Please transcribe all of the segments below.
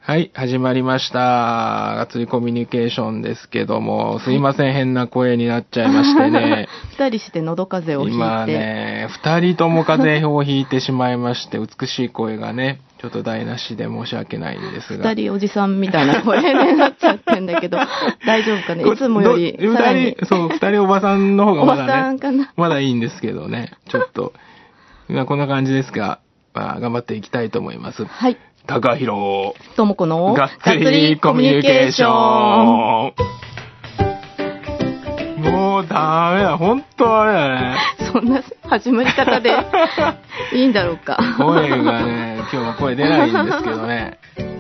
はい、始まりました。がっつりコミュニケーションですけども、すいません、変な声になっちゃいましてね。 二人して喉風邪をひいて。 今ね、二人とも風邪をひいてしまいまして、美しい声がね、ちょっと台無しで申し訳ないんですが。 二人おじさんみたいな声になっちゃってんだけど、大丈夫かね、いつもよりさらに。 そう、二人おばさんの方がまだおばさんねかな、 まだいいんですけどね、ちょっと、今こんな感じですが、まあ、頑張っていきたいと思います。 はい。 高弘ともこのがっつりコミュニケーション。もうダメだ、本当あれだね。 そんな始まり方でいいんだろうか。 声がね、今日も声出ないんですけどね。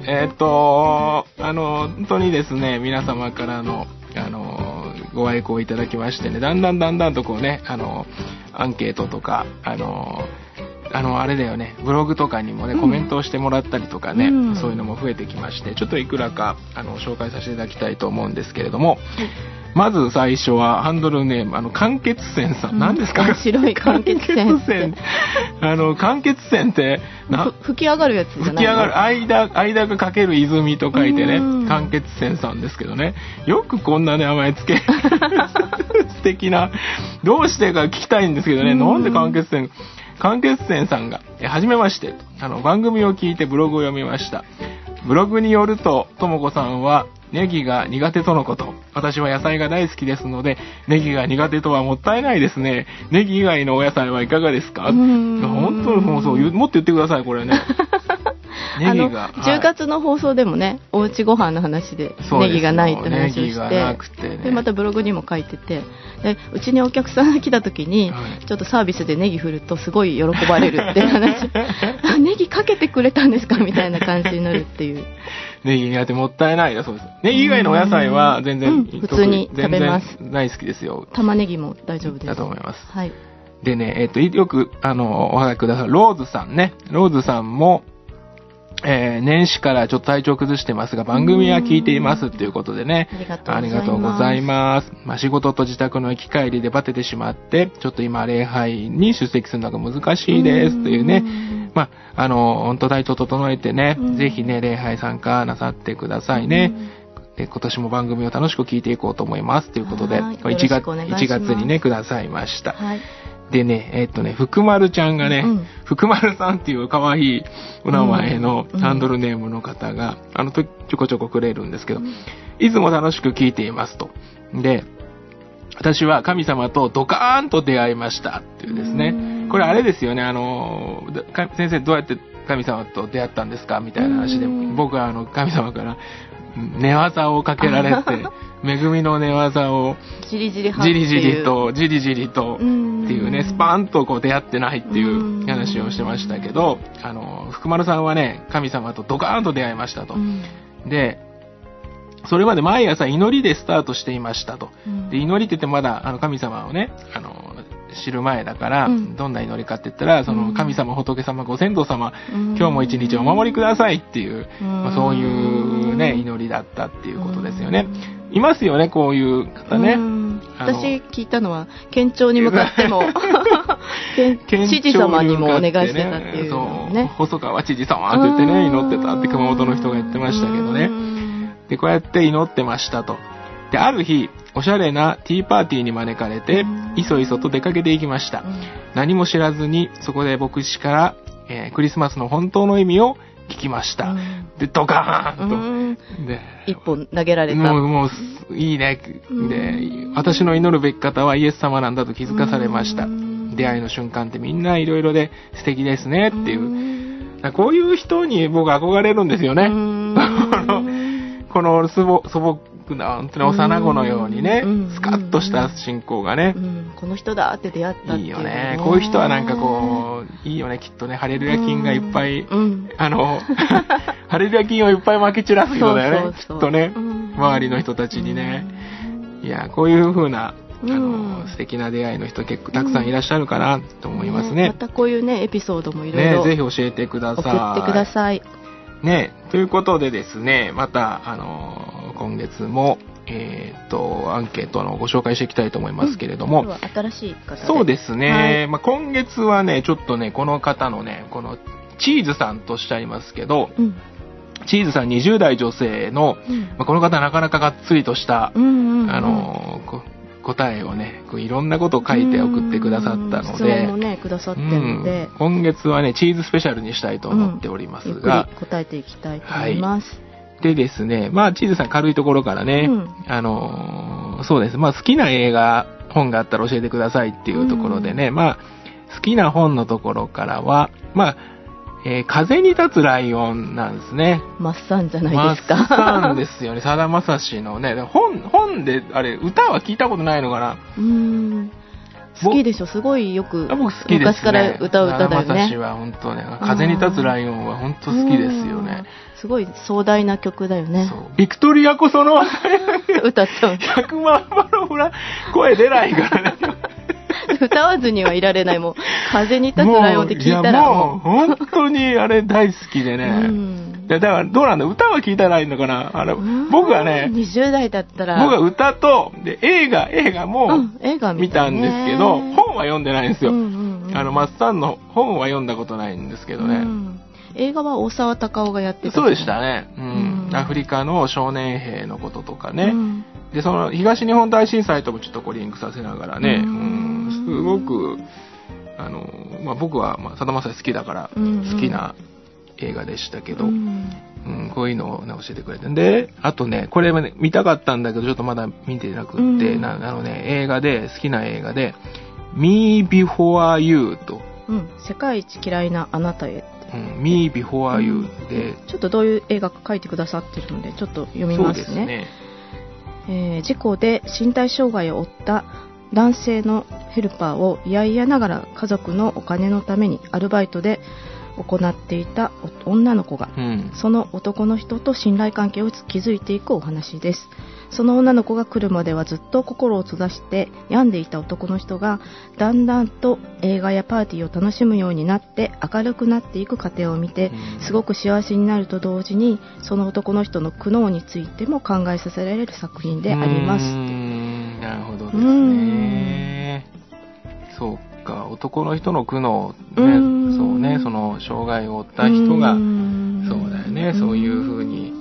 本当にですね、皆様からの、ご愛顧いただきましてね、だんだんとこうね、アンケートとか、あれだよね、ブログとかにもね、コメントをしてもらったりとかね、そういうのも増えてきまして、ちょっといくらか、紹介させていただきたいと思うんですけれども、まず最初は、ハンドルネーム、間欠泉さん。何ですか？ 白い間欠泉って。 間欠泉って、 吹き上がるやつじゃないの？ 吹き上がる、間がかける泉と書いてね、間欠泉さんですけどね。よくこんなね、名前つけ、素敵な、どうしてか聞きたいんですけどね、なんで間欠泉さんが、はじめまして、番組を聞いてブログを読みました。ブログによると、ともこさんは、ネギが苦手とのこと。私は野菜が大好きですので、ネギが苦手とはもったいないですね。ネギ以外のお野菜はいかがですか？本当にもうそう、もっと言ってください、これね。ネギが。 10月の放送でもね、おうちご飯の話で、ネギがないって話をして、 ネギがなくてね、 で、またブログにも書いてて、で、うちにお客さんが来た時に、ちょっとサービスでネギ振るとすごい喜ばれるって話。あ、ネギかけてくれたんですかみたいな感じになるっていう。 ネギ苦手もったいないだそうです。ネギ以外のお野菜は全然、 普通に食べます。 大好きですよ。 玉ねぎも大丈夫です。 だと思います。 はい。 でね、よく、お話しください。ローズさんね。ローズさんも、年始からちょっと体調崩してますが、番組は聞いていますっていうことでね。 ありがとうございます。 まあ、仕事と自宅の行き帰りでバテてしまって、ちょっと今礼拝に出席するのが難しいですというね。まあ、本当体調整えてね、ぜひね、礼拝参加なさってくださいね。で、今年も番組を楽しく聞いていこうと思いますということで、1月にね、くださいました。 はい。 でね、福丸ちゃんがね、福丸さんっていう可愛いお名前のハンドルネームの方が、ちょこちょこくれるんですけど、いつも楽しく聞いていますと。で、私は神様とドカーンと出会いましたっていうですね。これあれですよね、先生どうやって神様と出会ったんですかみたいな話で、僕は神様から寝技をかけられて、恵みの寝技をじりじりとっていうね、スパーンとこう出会ってないっていう話をしてましたけど、福丸さんはね、神様とドカーンと出会いましたと。で、それまで毎朝祈りでスタートしていましたと。で、祈りって言ってまだ神様をね、知る前だから、どんな祈りかって言ったら、その神様、仏様、ご先祖様、今日も一日お守りくださいっていう、まあ、そういうね、祈りだったっていうことですよね。いますよね、こういう方ね。 私聞いたのは、県庁に向かっても、知事様にもお願いしてたっていうのね。 細川知事様って言ってね、祈ってたって熊本の人が言ってましたけどね。で、こうやって祈ってましたと。で、ある日、おしゃれなティーパーティーに招かれて、いそいそと出かけていきました。何も知らずに、そこで牧師から、クリスマスの本当の意味を聞きました。で、ドカーンと。で、 一本投げられた。 もう、いいね。で、私の祈るべき方はイエス様なんだと気づかされました。出会いの瞬間ってみんないろいろで素敵ですねっていう。こういう人に僕憧れるんですよね。この素朴な、本当に幼子のようにね、スカッとした信仰がね、 この人だって出会ったっていう。 いいよね。こういう人はなんかこう、いいよね、きっとね、ハレルヤ菌がいっぱい、ハレルヤ菌をいっぱい撒き散らす人だよね、きっとね、周りの人たちにね。いや、こういう風な、素敵な出会いの人結構たくさんいらっしゃるかなと思いますね。 またこういうね、エピソードもいろいろ。 ね、ぜひ教えてください。 送ってください。 ね、ということでですね、また、今月も、アンケートのご紹介していきたいと思いますけれども。 新しい方で。 そうですね。まあ、今月はね、ちょっとね、この方のね、このチーズさんとおっしゃいますけど、 チーズさん20代女性の、この方なかなかがっつりとした、答えをね、いろんなことを書いて送ってくださったので、 質問もね、くださってるので、 今月はね、チーズスペシャルにしたいと思っておりますが、 ゆっくり答えていきたいと思います。 でですね、チーズさん軽いところからね、そうです。好きな映画、本があったら教えてくださいっていうところでね、好きな本のところからは、風に立つライオンなんですね。 マッサンじゃないですか。 マッサンですよね。さだまさしのね、本で、あれ、歌は聞いたことないのかな。 好きでしょ、すごいよく。 僕好きですね。 昔から歌う歌だよね。 さだまさしは本当ね、風に立つライオンは本当好きですよね。 すごい壮大な曲だよね。 そう。ビクトリアこその歌っちゃう。 100万羽のほら、声出ないからね。 歌わずにはいられない。もう風に立つライオンって聞いたらもう本当にあれ大好きでね。だからどうなんだ、歌は聞いたらいいのかな。僕はね、 20代だったら僕は歌とで映画も見たんですけど、本は読んでないんですよ。マッサンの本は読んだことないんですけどね。 映画は大沢たかおがやってた。 そうでしたね。アフリカの少年兵のこととかね。で、その東日本大震災ともちょっとリンクさせながらね、すごく、僕はさだまさし好きだから好きな映画でしたけど、こういうのを、ね、教えてくれて。で、あとね、これはね、見たかったんだけど、ちょっとまだ見てなくって、映画で、好きな映画で、Me Before You と。 世界一嫌いなあなたへ。 Me Before You で、 ちょっとどういう映画か書いてくださってるので、ちょっと読みますね。そうですね。事故で身体障害を負った男性のヘルパーを嫌々ながら家族のお金のためにアルバイトで行っていた女の子が、その男の人と信頼関係を築いていくお話です。その女の子が来るまではずっと心を閉ざして病んでいた男の人がだんだんと映画やパーティーを楽しむようになって明るくなっていく過程を見て、すごく幸せになると同時にその男の人の苦悩についても考えさせられる作品であります。 なるほどですね。そうか、男の人の苦悩ね、そうね、その障害を負った人がそうだよね、そういう風に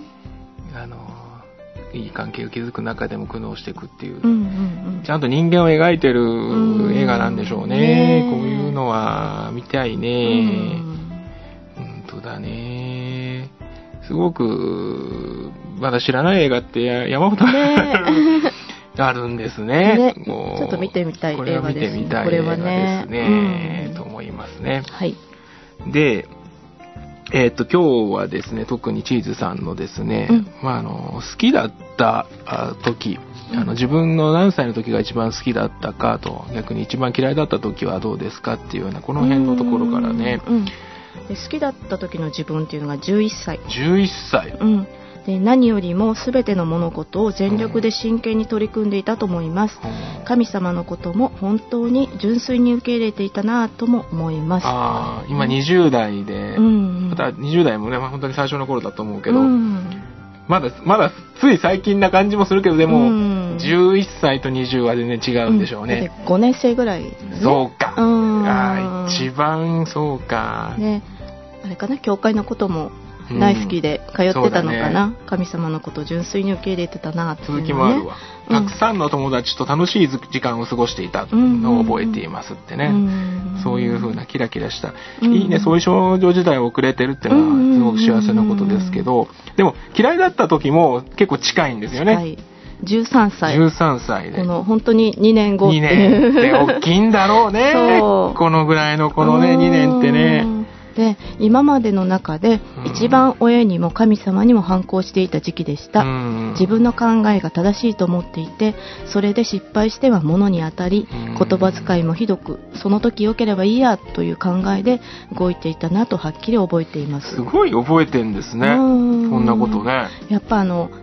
いい関係を築く中でも苦悩していくっていう、ちゃんと人間を描いてる映画なんでしょうね。こういうのは見たいね。本当だね。すごくまだ知らない映画って山ほどあるんですね。 ちょっと見てみたい映画ですね。 これは見てみたい映画ですね。と思いますね。 はい。 で、今日はですね、特にチーズさんのですね、好きだった時、自分の何歳の時が一番好きだったかと、逆に一番嫌いだった時はどうですかっていうような、この辺のところからね。 で好きだった時の自分っていうのが11歳。 11歳。 で何よりも全ての物事を全力で真剣に取り組んでいたと思います。神様のことも本当に純粋に受け入れていたなとも思います。 今20代で、また20代もね、本当に最初の頃だと思うけど、まだつい最近な感じもするけど、でも、11歳と20は全然違うんでしょうね。 5年生ぐらい、ね。 そうか。一番そうか。 ね、あれかな、教会のことも大好きで通ってたのかな、神様のことを純粋に受け入れてたなっていうのね。 続きもあるわ。たくさんの友達と楽しい時間を過ごしていたのを覚えていますってね。そういう風なキラキラした、いいね、そういう少女時代を送れてるっていうのはすごく幸せなことですけど、でも嫌いだった時も結構近いんですよね。 13歳。 13歳で。 この本当に2年後っていう。 2年って大きいんだろうね。このぐらいのこのね、2年ってね。 で今までの中で一番親にも神様にも反抗していた時期でした。自分の考えが正しいと思っていて、それで失敗しては物に当たり、言葉遣いもひどく、その時良ければいいやという考えで動いていたなとはっきり覚えています。 すごい覚えてんですね。そんなことね。 やっぱ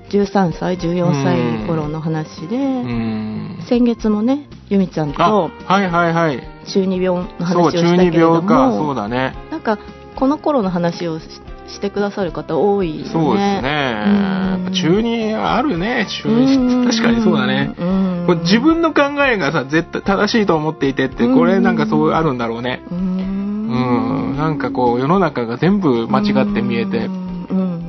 13歳14歳頃の話で、先月もね、由美ちゃんと中二病の話をしたけれども、 そうだね。 なんかこの頃の話をしてくださる方多いよね。 そうですね。中二あるね。確かにそうだね。自分の考えがさ、絶対正しいと思っていてって、これなんかそうあるんだろうね。なんかこう世の中が全部間違って見えてってい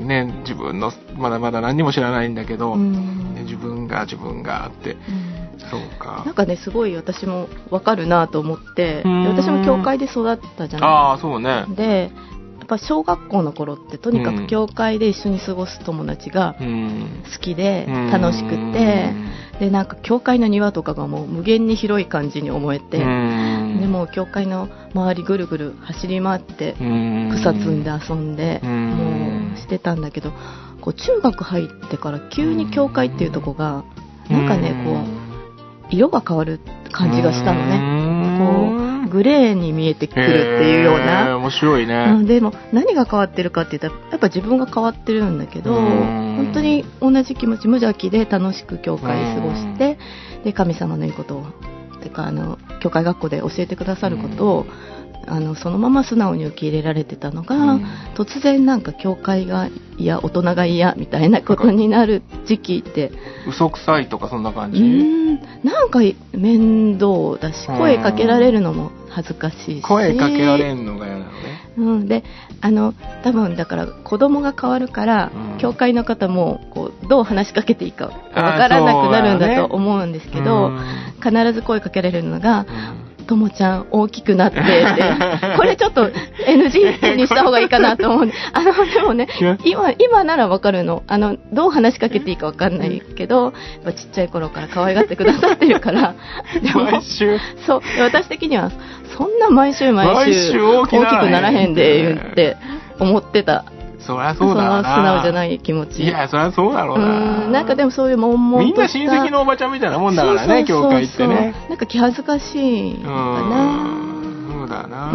ね、自分のまだまだ何にも知らないんだけど、ね、自分がって、そうか。 なんかね、すごい私も分かるなと思って、で私も教会で育ったじゃない。 ああ、そうね。 でやっぱ小学校の頃ってとにかく教会で一緒に過ごす友達が好きで楽しくて、でなんか教会の庭とかがもう無限に広い感じに思えて、でも教会の周りぐるぐる走り回って草摘んで遊んでもうしてたんだけど、こう中学入ってから急に教会っていうとこがなんかね、こう色が変わる感じがしたのね。こうグレーに見えてくるっていうような。 面白いね。 でも何が変わってるかって言ったらやっぱ自分が変わってるんだけど、本当に同じ気持ち、無邪気で楽しく教会で過ごして、で神様の言うことをてか教会学校で教えてくださることをそのまま素直に受け入れられてたのが、突然なんか教会が嫌、大人が嫌みたいなことになる時期って嘘くさいとかそんな感じ。 なんか面倒だし、声かけられるのも恥ずかしいし、 声かけられるのが嫌なのね。 で多分だから子供が変わるから、教会の方もこうどう話しかけていいかわからなくなるんだと思うんですけど、必ず声かけられるのが、ともちゃん大きくなってってこれちょっと NG にした方がいいかなと思うんで、でもね、今ならわかるの、どう話しかけていいかわかんないけど、やっぱちっちゃい頃から可愛がってくださってるからでも毎週そう私的にはそんな毎週大きくならへんで言って思ってた。 そりゃそうだな。 その素直じゃない気持ち。 いや、そりゃそうだろうな。 なんかでもそういう悶々とした。 みんな親戚のおばちゃんみたいなもんだからね、教会ってね。 なんか気恥ずかしいかな。 そうだな。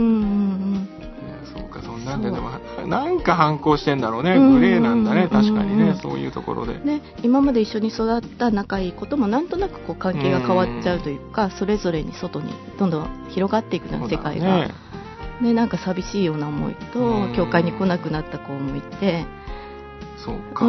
そうか、そんなんででもなんか反抗してんだろうね。グレーなんだね、確かにね、そういうところで。 ね、今まで一緒に育った仲いいこともなんとなくこう関係が変わっちゃうというか、それぞれに外にどんどん広がっていくような世界が。ね、なんか寂しいような思いと、教会に来なくなった子もいて。 そうか。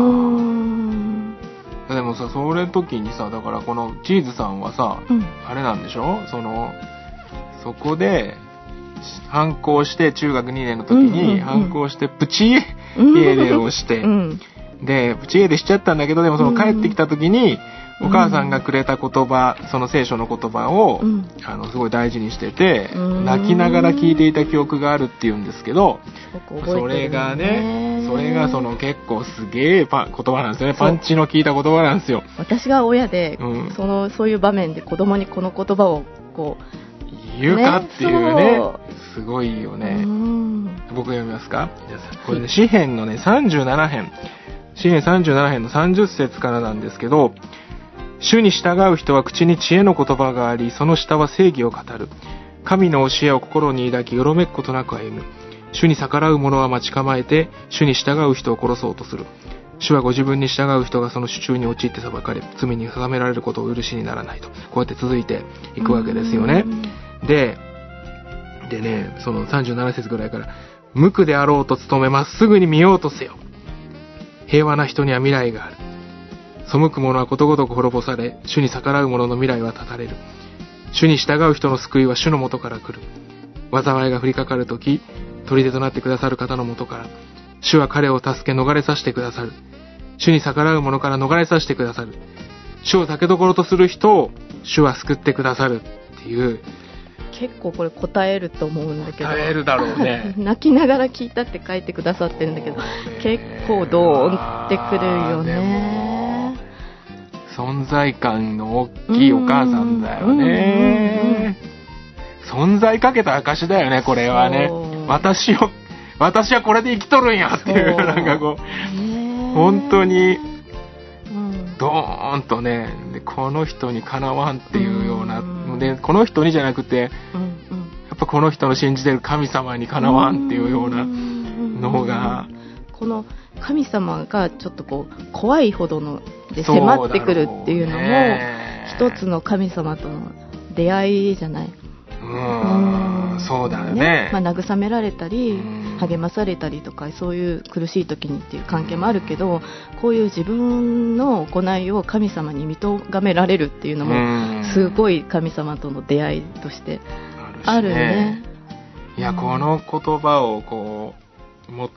でもさ、それ時にさ、だからこのチーズさんはさ、あれなんでしょ、そこで反抗して中学2年の時に反抗してプチ家出をして、でプチ家出しちゃったんだけど、でもその帰ってきた時に、お母さんがくれた言葉、その聖書の言葉を、すごい大事にしてて、泣きながら聞いていた記憶があるっていうんですけど、それがその結構すげえ言葉なんですよね。パンチの効いた言葉なんですよ。 私が親で、そういう場面で子供にこの言葉をこう言うかっていうね、すごいよね。僕読みますか。これね、詩編のね37編の30節からなんですけど、主に従う人は口に知恵の言葉があり、その舌は正義を語る。神の教えを心に抱き、よろめくことなく歩む。主に逆らう者は待ち構えて、主に従う人を殺そうとする。主はご自分に従う人がその手中に陥って裁かれ、罪に定められることを許しにならないと。こうやって続いていくわけですよね。でね、その37節ぐらいから、無垢であろうと努めまっすぐに見ようとせよ。平和な人には未来がある。背く者はことごとく滅ぼされ、主に逆らう者の未来は断たれる。主に従う人の救いは主の元から来る。災いが降りかかるとき、砦となってくださる方の元から、主は彼を助け逃れさせてくださる。主に逆らう者から逃れさせてくださる。主を酒どころとする人を主は救ってくださるっていう。 結構これ答えると思うんだけど。 答えるだろうね。 泣きながら聞いたって書いてくださってるんだけど、結構ドーンってくるよね。 存在感の大きいお母さんだよね。存在かけた証だよね、これはね。私はこれで生きとるんやっていう、なんかこう、本当にドーンとね、でこの人にかなわんっていうような、でこの人にじゃなくて、やっぱこの人の信じてる神様にかなわんっていうようなのが、 この神様がちょっとこう怖いほどので迫ってくるっていうのも一つの神様との出会いじゃない。 そうだよね。 慰められたり励まされたりとか、そういう苦しい時にっていう関係もあるけど、こういう自分の行いを神様に認められるっていうのもすごい神様との出会いとしてあるね。 いや、この言葉をこう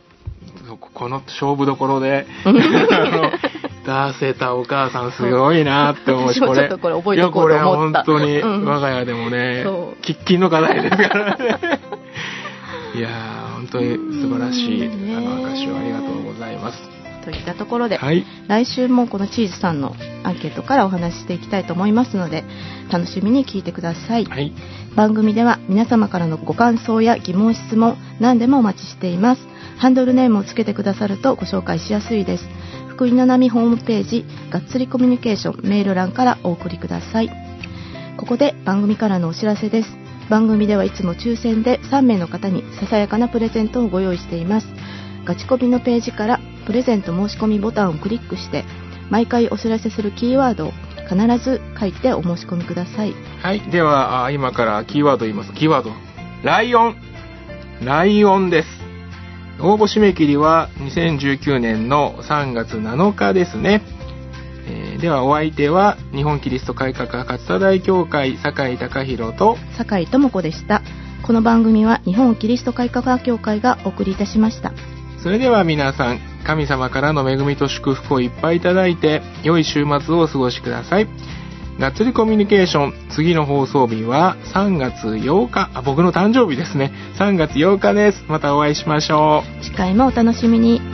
この勝負どころで出せたお母さんすごいなって思うし、 これ覚えておこうと思った。いや、これ本当に我が家でもね、喫緊の課題ですからね。いやー、本当に素晴らしい証をありがとうございます。 といったところで、はい、来週もこのチーズさんのアンケートからお話ししていきたいと思いますので、楽しみに聞いてください。はい、番組では皆様からのご感想や疑問質問何でもお待ちしています。ハンドルネームをつけてくださるとご紹介しやすいです。福井の波ホームページがっつりコミュニケーションメール欄からお送りください。ここで番組からのお知らせです。番組ではいつも抽選で3名の方にささやかなプレゼントをご用意しています。ガチコミのページからプレゼント申し込みボタンをクリックして毎回お知らせするキーワードを必ず書いてお申し込みください。 はい、では今からキーワード言います。キーワードライオンです。応募締め切りは2019年の3月7日ですね。ではお相手は日本キリスト改革派勝田大教会酒井貴弘と酒井智子でした。この番組は日本キリスト改革派教会がお送りいたしました。 それでは皆さん、神様からの恵みと祝福をいっぱいいただいて良い週末をお過ごしください。がっつりコミュニケーション、次の放送日は3月8日、僕の誕生日ですね。3月8日です。またお会いしましょう。 次回もお楽しみに。